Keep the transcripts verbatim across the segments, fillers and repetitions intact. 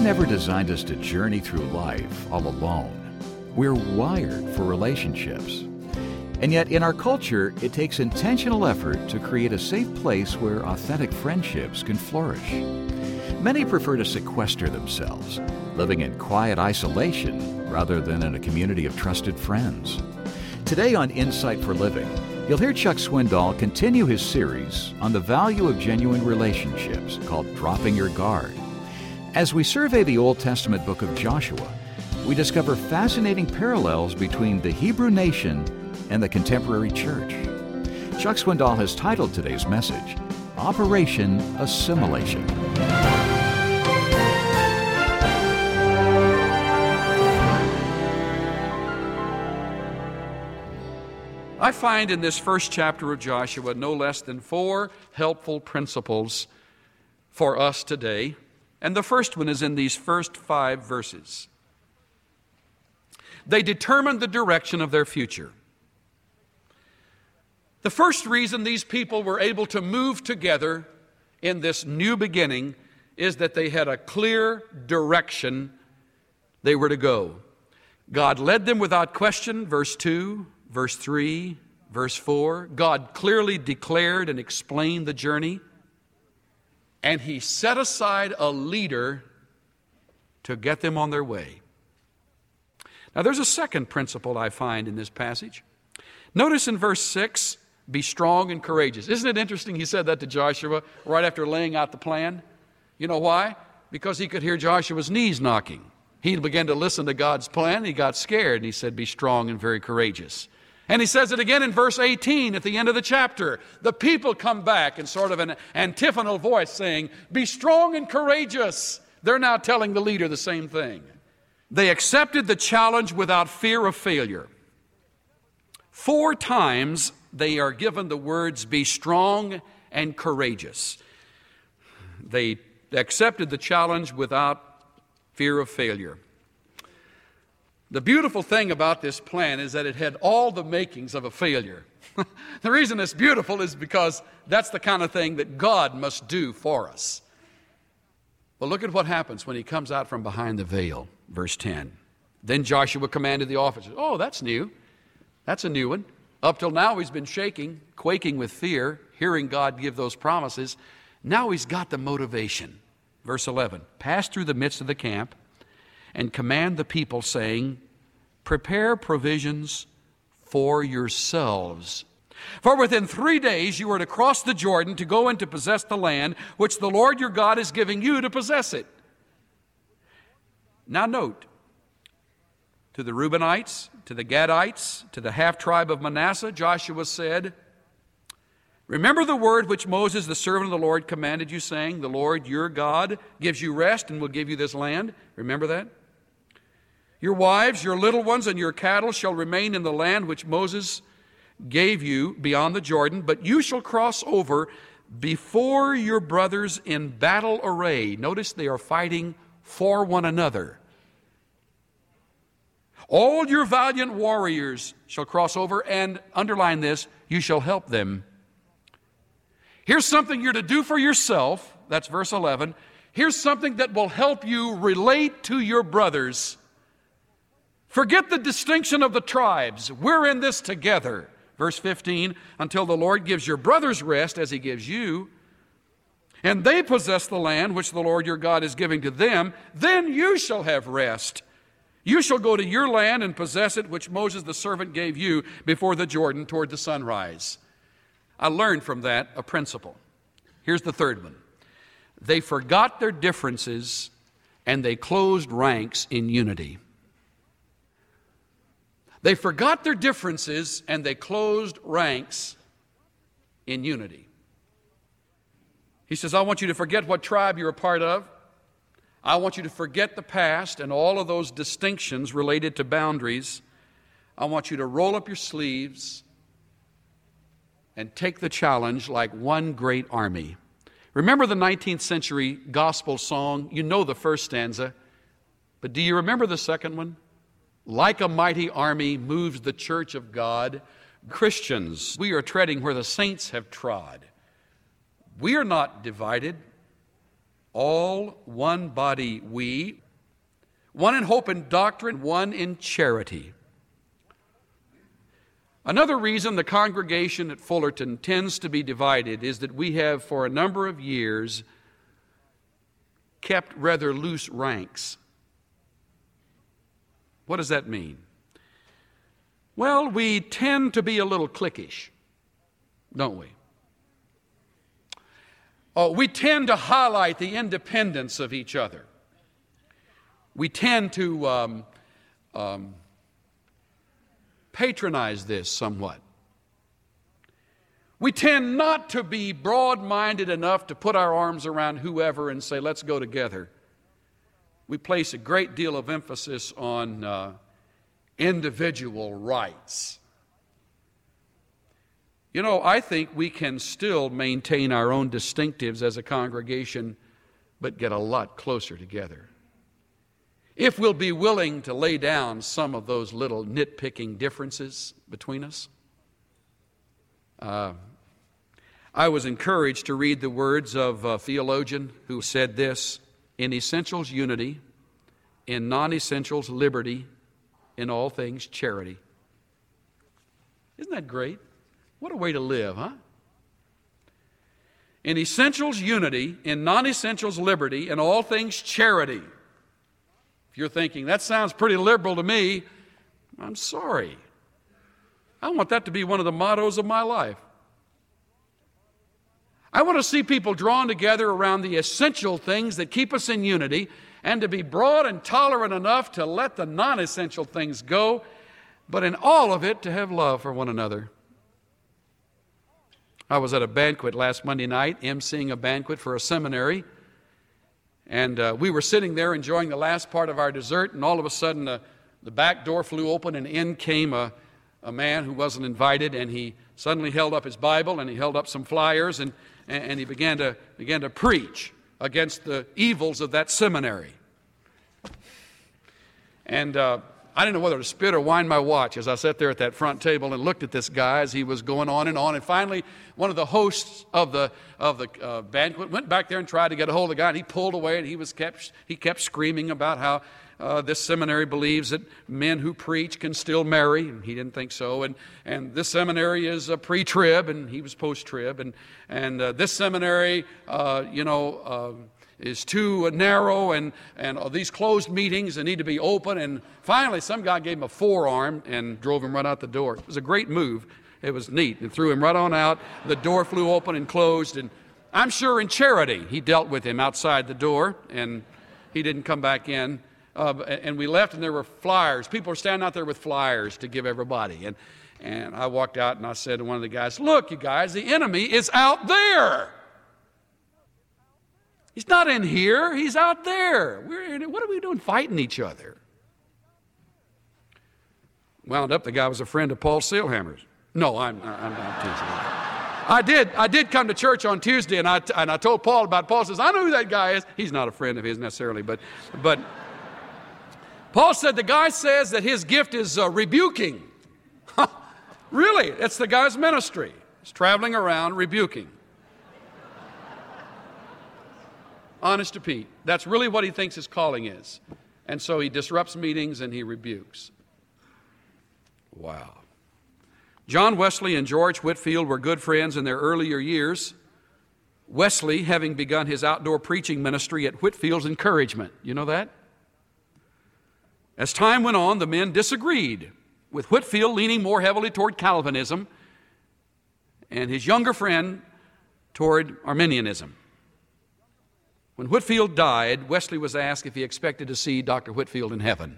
never designed us to journey through life all alone. We're wired for relationships. And yet, in our culture, it takes intentional effort to create a safe place where authentic friendships can flourish. Many prefer to sequester themselves, living in quiet isolation rather than in a community of trusted friends. Today on Insight for Living, you'll hear Chuck Swindoll continue his series on the value of genuine relationships called Dropping Your Guard. As we survey the Old Testament book of Joshua, we discover fascinating parallels between the Hebrew nation and the contemporary church. Chuck Swindoll has titled today's message, Operation Assimilation. I find in this first chapter of Joshua no less than four helpful principles for us today. And the first one is in these first five verses. They determined the direction of their future. The first reason these people were able to move together in this new beginning is that they had a clear direction they were to go. God led them without question, verse two, verse three, verse four. God clearly declared and explained the journey, and He set aside a leader to get them on their way. Now there's a second principle I find in this passage. Notice in verse six, be strong and courageous. Isn't it interesting he said that to Joshua right after laying out the plan? You know why? Because he could hear Joshua's knees knocking. He began to listen to God's plan. He got scared and he said, be strong and very courageous. And he says it again in verse eighteen at the end of the chapter. The people come back in sort of an antiphonal voice saying, be strong and courageous. They're now telling the leader the same thing. They accepted the challenge without fear of failure. Four times they are given the words, be strong and courageous. They accepted the challenge without fear of failure. The beautiful thing about this plan is that it had all the makings of a failure. The reason it's beautiful is because that's the kind of thing that God must do for us. Well, look at what happens when he comes out from behind the veil. Verse ten. Then Joshua commanded the officers. Oh, that's new. That's a new one. Up till now he's been shaking, quaking with fear, hearing God give those promises. Now he's got the motivation. Verse eleven. Pass through the midst of the camp and command the people, saying, prepare provisions for yourselves. For within three days you are to cross the Jordan to go in to possess the land which the Lord your God is giving you to possess it. Now note, to the Reubenites, to the Gadites, to the half-tribe of Manasseh, Joshua said, remember the word which Moses, the servant of the Lord, commanded you, saying, the Lord your God gives you rest and will give you this land. Remember that? Your wives, your little ones, and your cattle shall remain in the land which Moses gave you beyond the Jordan, but you shall cross over before your brothers in battle array. Notice they are fighting for one another. All your valiant warriors shall cross over, and underline this, you shall help them. Here's something you're to do for yourself. That's verse eleven. Here's something that will help you relate to your brothers. Forget the distinction of the tribes. We're in this together. Verse fifteen, until the Lord gives your brothers rest as He gives you, and they possess the land which the Lord your God is giving to them, then you shall have rest. You shall go to your land and possess it, which Moses the servant gave you before the Jordan toward the sunrise. I learned from that a principle. Here's the third one. They forgot their differences and they closed ranks in unity. They forgot their differences and they closed ranks in unity. He says, I want you to forget what tribe you're a part of. I want you to forget the past and all of those distinctions related to boundaries. I want you to roll up your sleeves and take the challenge like one great army. Remember the nineteenth century gospel song? You know the first stanza, but do you remember the second one? Like a mighty army moves the church of God. Christians, we are treading where the saints have trod. We are not divided. all one body we, one in hope and doctrine, one in charity. Another reason the congregation at Fullerton tends to be divided is that we have for a number of years kept rather loose ranks. What does that mean? Well, we tend to be a little cliquish, don't we? Oh, we tend to highlight the independence of each other. We tend to um, um, patronize this somewhat. We tend not to be broad-minded enough to put our arms around whoever and say, let's go together. We place a great deal of emphasis on uh, individual rights. You know, I think we can still maintain our own distinctives as a congregation, but get a lot closer together. If we'll be willing to lay down some of those little nitpicking differences between us. Uh, I was encouraged to read the words of a theologian who said this: in essentials, unity; in non-essentials, liberty; in all things, charity. Isn't that great? What a way to live, huh? In essentials, unity; in non-essentials, liberty; in all things, charity. If you're thinking, that sounds pretty liberal to me, I'm sorry. I want that to be one of the mottos of my life. I want to see people drawn together around the essential things that keep us in unity, and to be broad and tolerant enough to let the non-essential things go, but in all of it to have love for one another. I was at a banquet last Monday night, emceeing a banquet for a seminary, and uh, we were sitting there enjoying the last part of our dessert, and all of a sudden uh, the back door flew open, and in came a, a man who wasn't invited, and he suddenly held up his Bible, and he held up some flyers, and, and he began to, began to preach against the evils of that seminary. And uh, I didn't know whether to spit or wind my watch as I sat there at that front table and looked at this guy as he was going on and on. And finally, one of the hosts of the of the uh, banquet went back there and tried to get a hold of the guy, and he pulled away, and he was kept he kept screaming about how uh, this seminary believes that men who preach can still marry, and he didn't think so. And and this seminary is a pre-trib, and he was post-trib, and and uh, this seminary, uh, you know. Uh, is too narrow, and, and uh, these closed meetings, they need to be open. And finally, some guy gave him a forearm and drove him right out the door. It was a great move. It was neat. And threw him right on out. The door flew open and closed. And I'm sure in charity, he dealt with him outside the door, and he didn't come back in. Uh, and we left, and there were flyers. People were standing out there with flyers to give everybody. And, and I walked out, and I said to one of the guys, look, you guys, the enemy is out there. He's not in here. He's out there. We're in, what are we doing fighting each other? Wound up, the guy was a friend of Paul Sailhammer's. No, I'm, I'm not teasing. I did, I did come to church on Tuesday, and I, and I told Paul about it. Paul says, I know who that guy is. He's not a friend of his necessarily, but, but Paul said the guy says that his gift is uh, rebuking. Really, it's the guy's ministry. He's traveling around rebuking. Honest to Pete, that's really what he thinks his calling is. And so he disrupts meetings and he rebukes. Wow. John Wesley and George Whitefield were good friends in their earlier years. Wesley having begun his outdoor preaching ministry at Whitefield's encouragement. You know that? As time went on, the men disagreed, with Whitefield leaning more heavily toward Calvinism and his younger friend toward Arminianism. When Whitefield died, Wesley was asked if he expected to see Doctor Whitefield in heaven.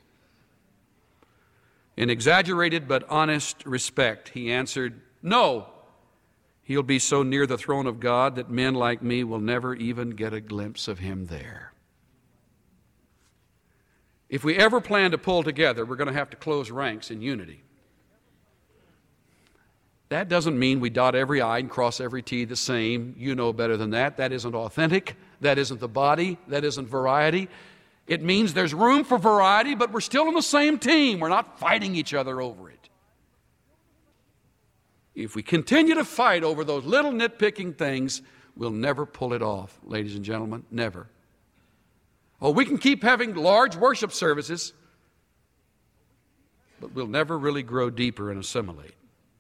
In exaggerated but honest respect, he answered, no, he'll be so near the throne of God that men like me will never even get a glimpse of him there. If we ever plan to pull together, we're going to have to close ranks in unity. That doesn't mean we dot every I and cross every T the same. You know better than that. That isn't authentic. That isn't the body. That isn't variety. It means there's room for variety, but we're still on the same team. We're not fighting each other over it. If we continue to fight over those little nitpicking things, we'll never pull it off, ladies and gentlemen, never. Oh, we can keep having large worship services, but we'll never really grow deeper and assimilate.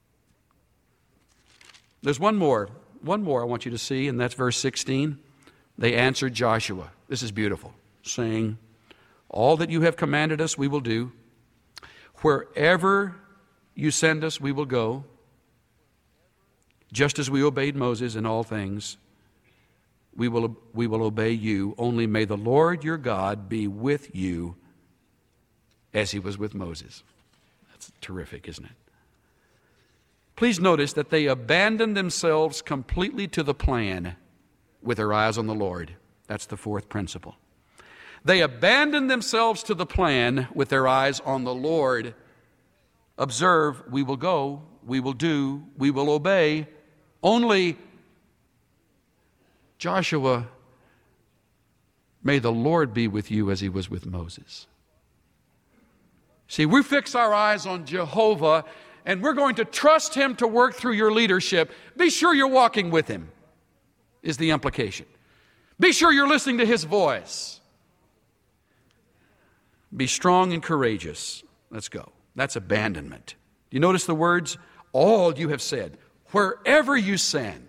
There's one more, one more I want you to see, and that's verse sixteen. They answered Joshua. This is beautiful, saying, all that you have commanded us, we will do. Wherever you send us, we will go, just as we obeyed Moses in all things. We will, we will obey you. Only may the Lord your God be with you as he was with Moses. That's terrific, isn't it? Please notice that they abandoned themselves completely to the plan with their eyes on the Lord. That's the fourth principle. They abandoned themselves to the plan with their eyes on the Lord. Observe, we will go, we will do, we will obey. Only, Joshua, may the Lord be with you as he was with Moses. See, we fix our eyes on Jehovah, and we're going to trust him to work through your leadership. Be sure you're walking with him, is the implication. Be sure you're listening to his voice. Be strong and courageous. Let's go. That's abandonment. Do you notice the words? All you have said. Wherever you send.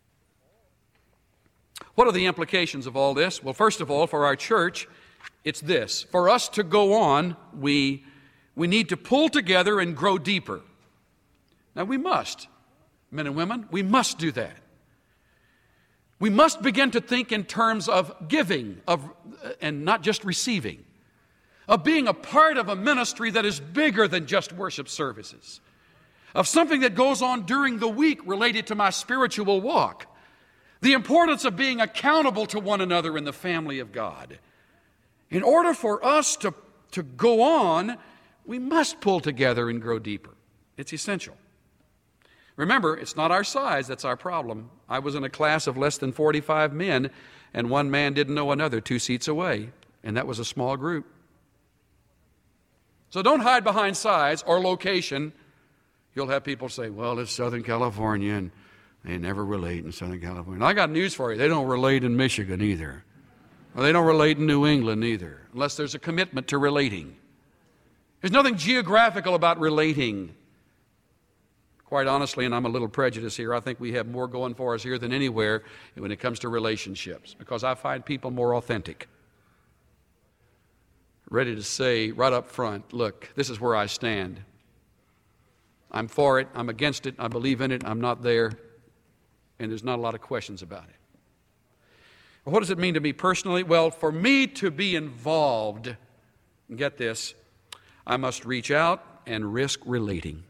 What are the implications of all this? Well, first of all, for our church, it's this. For us to go on, we, we need to pull together and grow deeper. Now, we must, men and women, we must do that. We must begin to think in terms of giving, of, and not just receiving, of being a part of a ministry that is bigger than just worship services, of something that goes on during the week related to my spiritual walk, the importance of being accountable to one another in the family of God. In order for us to, to go on, we must pull together and grow deeper. It's essential. Remember, it's not our size that's our problem. I was in a class of less than forty-five men, and one man didn't know another two seats away, and that was a small group. So don't hide behind size or location. You'll have people say, well, it's Southern California, and they never relate in Southern California. And I got news for you. They don't relate in Michigan either. Or they don't relate in New England either, unless there's a commitment to relating. There's nothing geographical about relating. Quite honestly, and I'm a little prejudiced here, I think we have more going for us here than anywhere when it comes to relationships, because I find people more authentic. Ready to say right up front, look, this is where I stand. I'm for it, I'm against it, I believe in it, I'm not there, and there's not a lot of questions about it. Well, what does it mean to me personally? Well, for me to be involved, and get this, I must reach out and risk relating.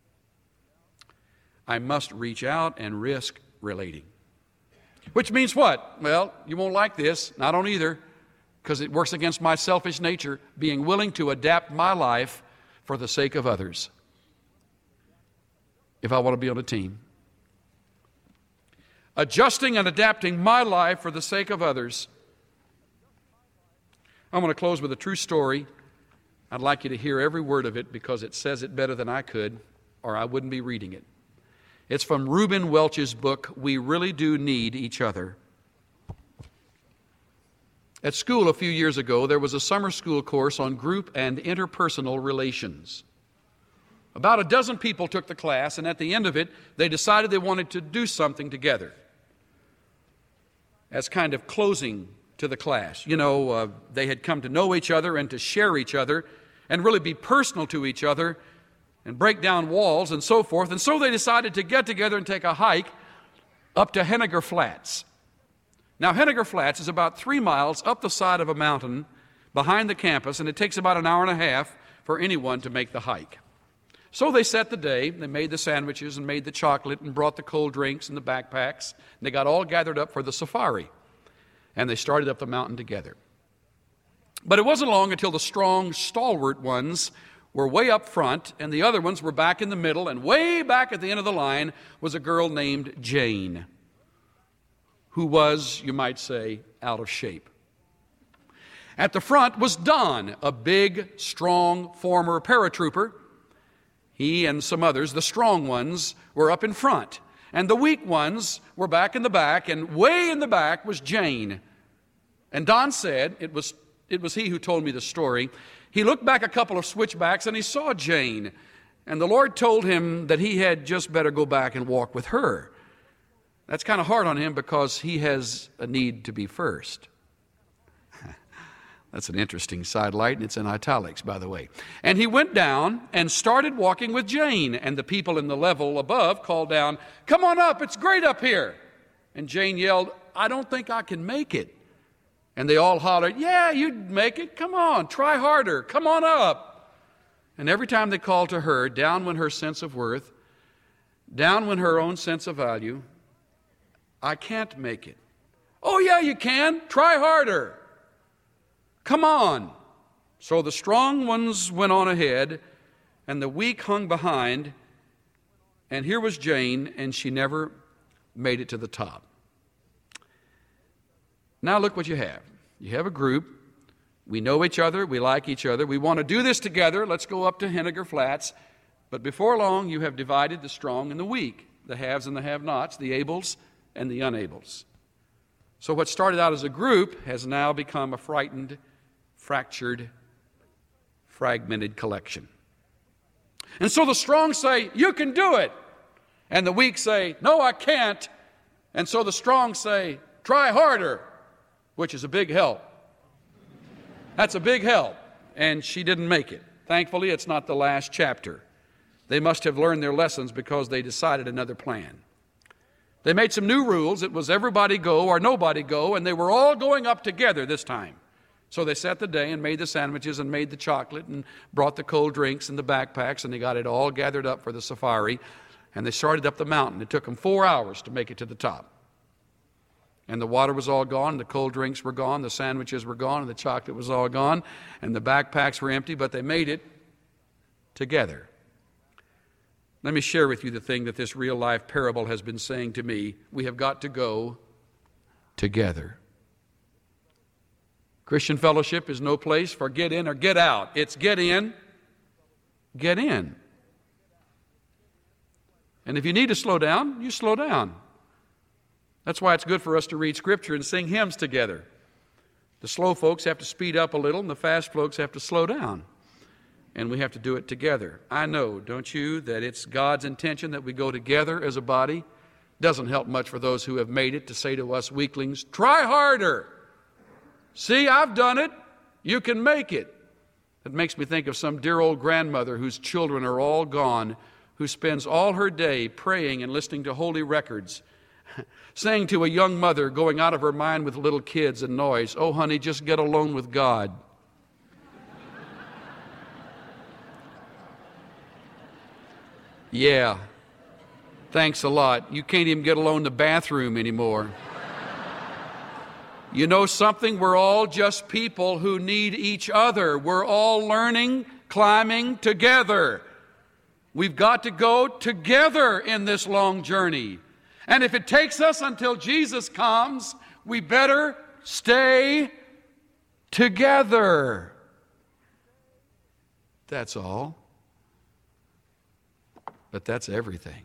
I must reach out and risk relating. Which means what? Well, you won't like this, and I don't either, because it works against my selfish nature, being willing to adapt my life for the sake of others if I want to be on a team. Adjusting and adapting my life for the sake of others. I'm going to close with a true story. I'd like you to hear every word of it because it says it better than I could, or I wouldn't be reading it. It's from Reuben Welch's book, We Really Do Need Each Other. At school a few years ago, there was a summer school course on group and interpersonal relations. About a dozen people took the class, and at the end of it, they decided they wanted to do something together as kind of closing to the class. You know, uh, they had come to know each other and to share each other and really be personal to each other and break down walls and so forth. And so they decided to get together and take a hike up to Henniger Flats. Now, Henniger Flats is about three miles up the side of a mountain behind the campus, and it takes about an hour and a half for anyone to make the hike. So they set the day, they made the sandwiches and made the chocolate and brought the cold drinks and the backpacks, and they got all gathered up for the safari, and they started up the mountain together. But it wasn't long until the strong, stalwart ones were way up front, and the other ones were back in the middle, and way back at the end of the line was a girl named Jane, who was, you might say, out of shape. At the front was Don, a big, strong, former paratrooper. He and some others, the strong ones, were up in front. And the weak ones were back in the back, and way in the back was Jane. And Don said, it was, it was he who told me the story, he looked back a couple of switchbacks and he saw Jane. And the Lord told him that he had just better go back and walk with her. That's kind of hard on him because he has a need to be first. That's an interesting sidelight, and it's in italics, by the way. And he went down and started walking with Jane, and the people in the level above called down, "Come on up, it's great up here." And Jane yelled, "I don't think I can make it." And they all hollered, "Yeah, you'd make it. Come on, try harder. Come on up." And every time they called to her, down went her sense of worth, down went her own sense of value. "I can't make it." "Oh, yeah, you can. Try harder. Come on." So the strong ones went on ahead, and the weak hung behind. And here was Jane, and she never made it to the top. Now look what you have. You have a group. We know each other. We like each other. We want to do this together. Let's go up to Henniger Flats. But before long, you have divided the strong and the weak, the haves and the have-nots, the ables and the unables. So what started out as a group has now become a frightened, fractured, fragmented collection. And so the strong say, "You can do it." And the weak say, "No, I can't." And so the strong say, "Try harder," which is a big help. That's a big help. And she didn't make it. Thankfully, it's not the last chapter. They must have learned their lessons because they decided another plan. They made some new rules. It was everybody go or nobody go, and they were all going up together this time. So they set the day and made the sandwiches and made the chocolate and brought the cold drinks and the backpacks, and they got it all gathered up for the safari, and they started up the mountain. It took them four hours to make it to the top. And the water was all gone, the cold drinks were gone, the sandwiches were gone, and the chocolate was all gone, and the backpacks were empty, but they made it together. Let me share with you the thing that this real-life parable has been saying to me. We have got to go together. Christian fellowship is no place for get in or get out. It's get in, get in. And if you need to slow down, you slow down. That's why it's good for us to read Scripture and sing hymns together. The slow folks have to speed up a little, and the fast folks have to slow down. And we have to do it together. I know, don't you, that it's God's intention that we go together as a body. Doesn't help much for those who have made it to say to us weaklings, "Try harder. See, I've done it. You can make it." It makes me think of some dear old grandmother whose children are all gone, who spends all her day praying and listening to holy records, saying to a young mother going out of her mind with little kids and noise, "Oh, honey, just get alone with God." Yeah, thanks a lot. You can't even get alone in the bathroom anymore. You know something? We're all just people who need each other. We're all learning, climbing together. We've got to go together in this long journey. And if it takes us until Jesus comes, we better stay together. That's all. But that's everything.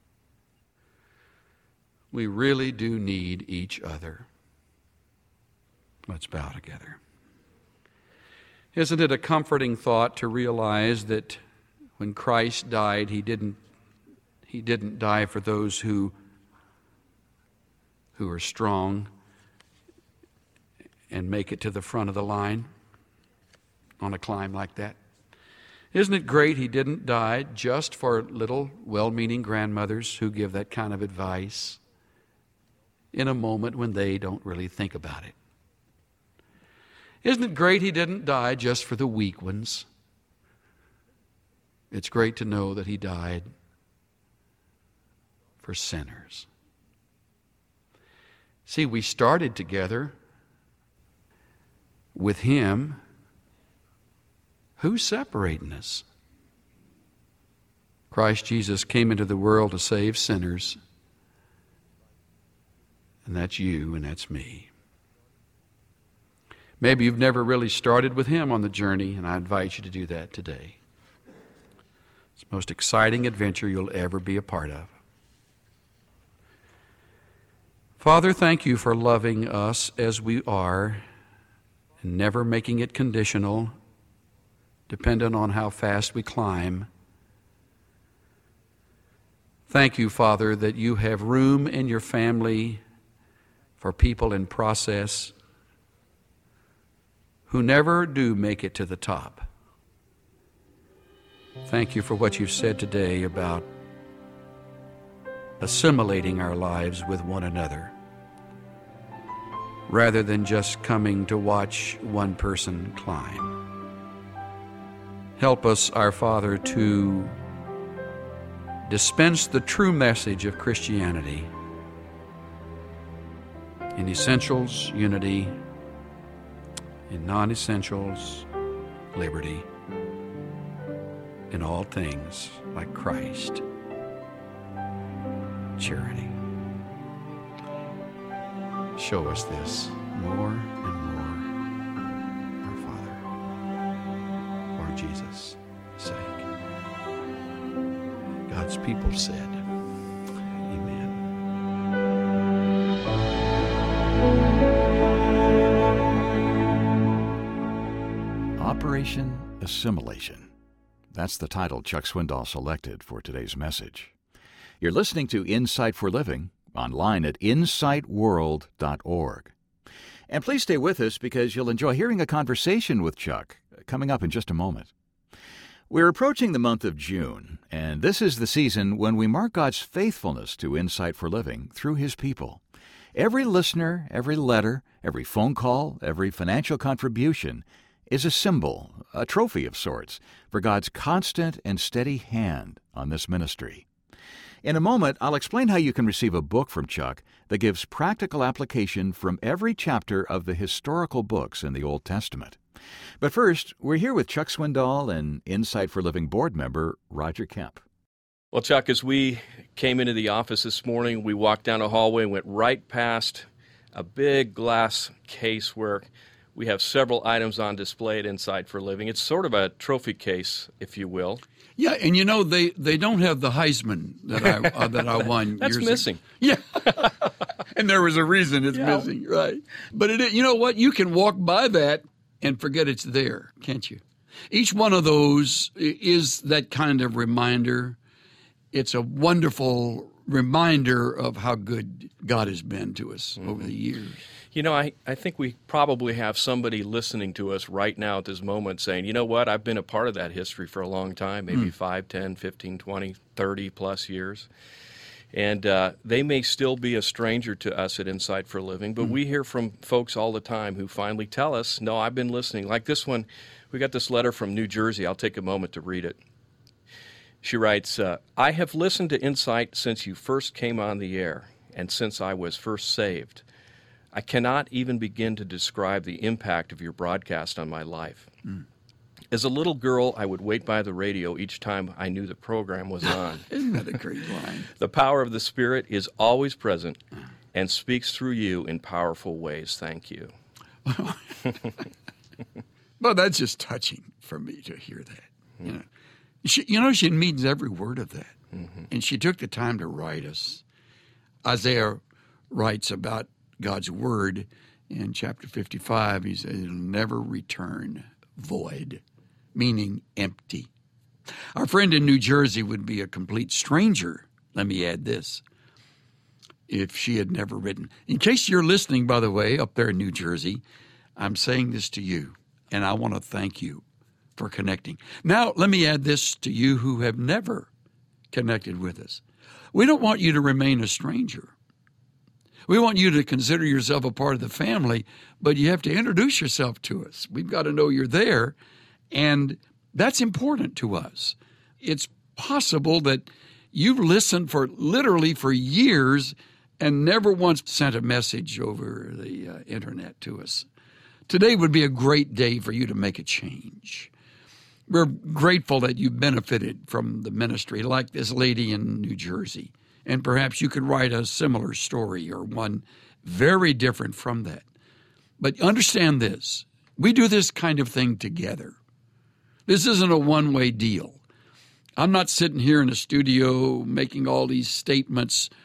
We really do need each other. Let's bow together. Isn't it a comforting thought to realize that when Christ died, he didn't, he didn't die for those who, who are strong and make it to the front of the line on a climb like that? Isn't it great he didn't die just for little well-meaning grandmothers who give that kind of advice in a moment when they don't really think about it? Isn't it great he didn't die just for the weak ones? It's great to know that he died for sinners. See, we started together with him. Who's separating us? Christ Jesus came into the world to save sinners. And that's you and that's me. Maybe you've never really started with him on the journey, and I invite you to do that today. It's the most exciting adventure you'll ever be a part of. Father, thank you for loving us as we are and never making it conditional, dependent on how fast we climb. Thank you, Father, that you have room in your family for people in process who never do make it to the top. Thank you for what you've said today about assimilating our lives with one another, rather than just coming to watch one person climb. Help us, our Father, to dispense the true message of Christianity in essentials, unity; in non-essentials, liberty; in all things, like Christ, charity. Show us this more and more, our Father, for Jesus' sake. God's people said, Amen. Operation Assimilation. That's the title Chuck Swindoll selected for today's message. You're listening to Insight for Living, online at insight world dot org. And please stay with us because you'll enjoy hearing a conversation with Chuck coming up in just a moment. We're approaching the month of June, and this is the season when we mark God's faithfulness to Insight for Living through His people. Every listener, every letter, every phone call, every financial contribution is a symbol, a trophy of sorts, for God's constant and steady hand on this ministry. In a moment, I'll explain how you can receive a book from Chuck that gives practical application from every chapter of the historical books in the Old Testament. But first, we're here with Chuck Swindoll and Insight for Living board member Roger Kemp. Well, Chuck, as we came into the office this morning, we walked down a hallway and went right past a big glass case where we have several items on display at Insight for Living. It's sort of a trophy case, if you will. Yeah, and you know, they, they don't have the Heisman that I uh, that I won That's years missing. ago. Yeah, and there was a reason it's Yeah. missing, right? But it, you know what? You can walk by that and forget it's there, can't you? Each one of those is that kind of reminder. It's a wonderful reminder of how good God has been to us mm-hmm. over the years. You know, I, I think we probably have somebody listening to us right now at this moment saying, you know what, I've been a part of that history for a long time, maybe mm. five, ten, fifteen, twenty, thirty plus years. And uh, they may still be a stranger to us at Insight for Living, but mm. we hear from folks all the time who finally tell us, no, I've been listening. Like this one, we got this letter from New Jersey. I'll take a moment to read it. She writes, uh, I have listened to Insight since you first came on the air and since I was first saved. I cannot even begin to describe the impact of your broadcast on my life. Mm. As a little girl, I would wait by the radio each time I knew the program was on. Isn't that a great line? The power of the Spirit is always present and speaks through you in powerful ways. Thank you. Well, that's just touching for me to hear that. Mm. You know, she, you know, she means every word of that. Mm-hmm. And she took the time to write us. Isaiah writes about God's word in chapter fifty-five. He says it'll never return void, meaning empty. Our friend in New Jersey would be a complete stranger, let me add this, if she had never written. In case you're listening, by the way, up there in New Jersey, I'm saying this to you, and I want to thank you for connecting. Now, let me add this to you who have never connected with us. We don't want you to remain a stranger. We want you to consider yourself a part of the family, but you have to introduce yourself to us. We've got to know you're there, and that's important to us. It's possible that you've listened for literally for years and never once sent a message over the uh, internet to us. Today would be a great day for you to make a change. We're grateful that you benefited from the ministry like this lady in New Jersey. And perhaps you could write a similar story or one very different from that. But understand this. We do this kind of thing together. This isn't a one-way deal. I'm not sitting here in a studio making all these statements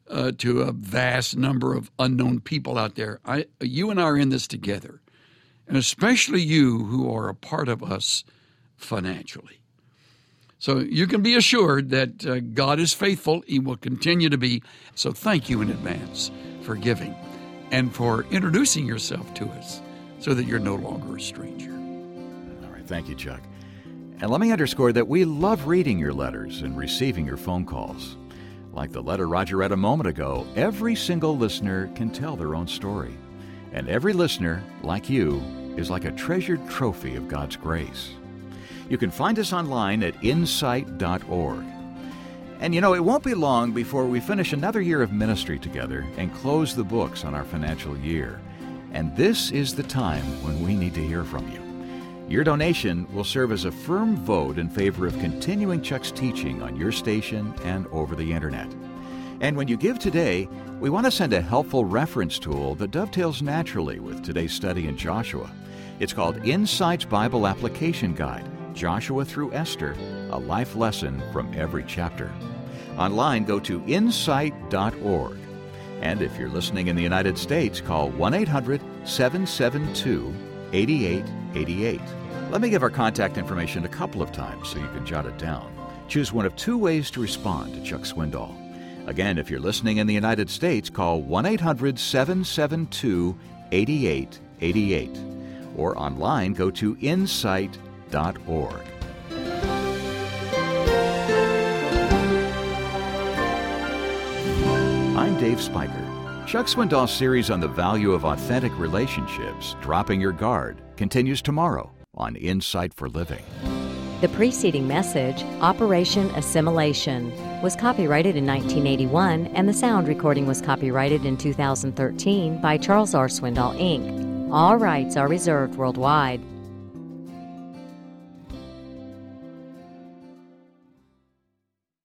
uh, to a vast number of unknown people out there. I, you and I are in this together, and especially you who are a part of us financially. So you can be assured that uh, God is faithful. He will continue to be. So thank you in advance for giving and for introducing yourself to us so that you're no longer a stranger. All right. Thank you, Chuck. And let me underscore that we love reading your letters and receiving your phone calls. Like the letter Roger read a moment ago, every single listener can tell their own story. And every listener, like you, is like a treasured trophy of God's grace. You can find us online at insight dot org. And you know, it won't be long before we finish another year of ministry together and close the books on our financial year. And this is the time when we need to hear from you. Your donation will serve as a firm vote in favor of continuing Chuck's teaching on your station and over the internet. And when you give today, we want to send a helpful reference tool that dovetails naturally with today's study in Joshua. It's called Insight's Bible Application Guide, Joshua through Esther, a life lesson from every chapter. Online, go to insight dot org. And if you're listening in the United States, call one eight hundred seven seven two eight eight eight eight. Let me give our contact information a couple of times so you can jot it down. Choose one of two ways to respond to Chuck Swindoll. Again, if you're listening in the United States, call one eight hundred seven seven two eight eight eight eight. Or online, go to insight dot org. I'm Dave Spiker. Chuck Swindoll's series on the value of authentic relationships, Dropping Your Guard, continues tomorrow on Insight for Living. The preceding message, Operation Assimilation, was copyrighted in nineteen eighty-one, and the sound recording was copyrighted in two thousand thirteen by Charles R. Swindoll, Incorporated. All rights are reserved worldwide.